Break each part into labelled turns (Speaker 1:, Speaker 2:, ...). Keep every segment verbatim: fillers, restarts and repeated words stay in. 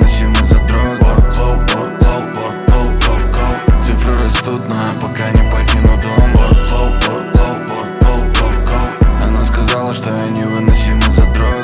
Speaker 1: невыносимый задрот. Цифры растут, но я пока не покину дом. Она сказала, что я невыносимый задрот.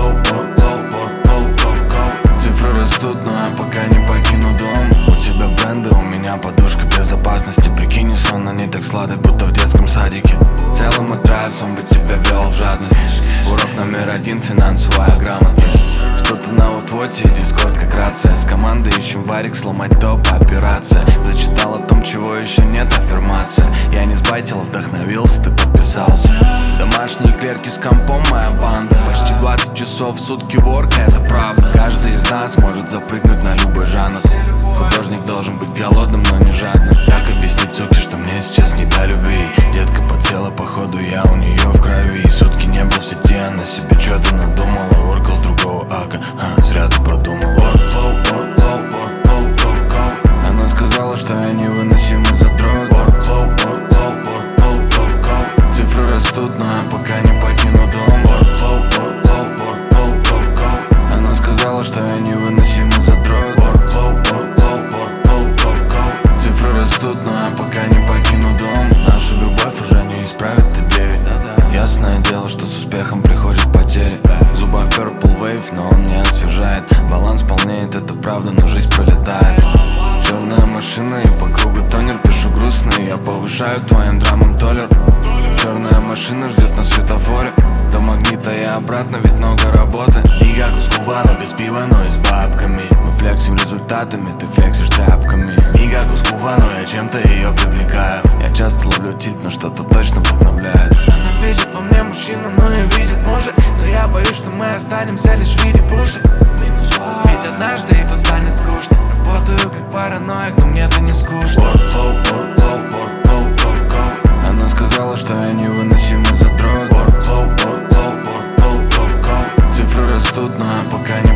Speaker 1: Цифры растут, но я пока не покину дом. У тебя бренды, у меня подушка безопасности. Прикинь, сон на ней так сладок, будто в детском садике. Целым матрасом бы тебя вел в жадность. Урок номер один — финансовая грамотность. Что-то на вот-воте, дискорд как рация. С командой ищем варик, сломать топ, операция. Зачитал о том, чего еще нет, аффирмация. Я не сбайтил, вдохновился, ты подписался. Домашние клерки с компом, моя банда. Почти двадцать часов в сутки ворка, это правда. Каждый из нас может запрыгнуть на любой жанр. Художник должен быть голодным, но не жадным. Как объяснить суке, что мне сейчас не до любви? Детка подсела, походу я у нее в крови. Сутки не был в сети, она себе что-то надумала. Воркал с другого ака, а, зря ты подумал. Она сказала, что я невыносимый задрот. Цифры растут, но я пока не покину дом. Она сказала, что я невыносимый задрот. Цифры растут, но я пока не покину дом. Нашу любовь уже не исправит Т девять. Ясное дело, что с успехом приходят потери. В зубах Purple Wave, но он не освежает. Баланс полнеет, это правда, но жизнь пролетает. Черная машина и по кругу тонер. Пишу грустный, я повышаю к твоим драмам толер. Черная машина ждет на светофоре. До магнита и обратно, ведь много работы. И как у Скувана, без пива, но и с бабками. Мы флексим результатами, ты флексишь тряпками. И как у Скувана, я чем-то ее привлекаю. Я часто ловлю тильт, но что-то точно вдохновляет.
Speaker 2: Она видит во мне мужчину, но и видит мужа. Но я боюсь, что мы останемся лишь в виде пушек. Ведь однажды и тут станет скучно. Работаю как параноик, но мне-то не скучно.
Speaker 1: Она сказала, что я невыносимый задрот. Цифры растут, но я пока не